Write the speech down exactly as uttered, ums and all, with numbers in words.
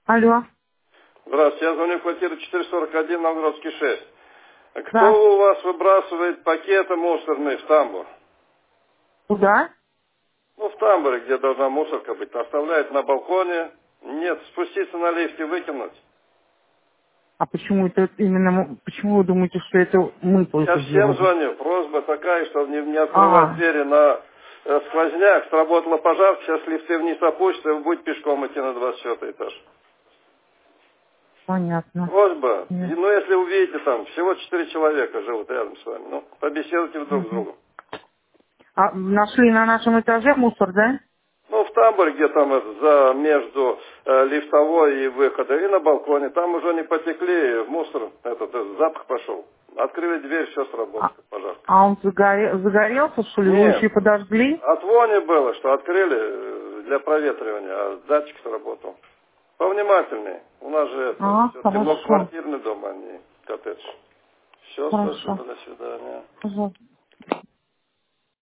Алло. Здравствуйте, я звоню в квартиру четыреста сорок один, Новгородский шесть. Кто Да. у вас выбрасывает пакеты мусорные в тамбур? Куда? Ну, в тамбуре, где должна мусорка быть. Оставляет на балконе. Нет, спуститься на лифте, выкинуть. А почему это именно, м- почему вы думаете, что это мы Я только всем делаем? звоню. Просьба такая, чтобы не, не открывать А, двери на э, сквозняк. Сработала пожар, сейчас лифты вниз опустятся, и вы будете пешком идти на двадцать четвёртый этаж. понятно. Просьба. И, Нет. ну, если увидите, там всего четыре человека живут рядом с вами. Ну, побеседуйте друг с Мгм. другом. А нашли на нашем этаже мусор, да? Ну, в тамбуре, где там это, за, между э, лифтовой и выходом, и на балконе. Там уже не потекли, мусор, этот, э, запах пошел. Открыли дверь, все А, сработало, пожар. а он загоре- загорелся, что ли? Вы еще Нет, и подожгли? от вони было, что открыли э, для проветривания, а датчик сработал. Повнимательнее. У нас же это, А, все-таки хорошо. многоквартирный дом, а не коттедж. Все, Хорошо. спасибо, до свидания. Пожалуйста.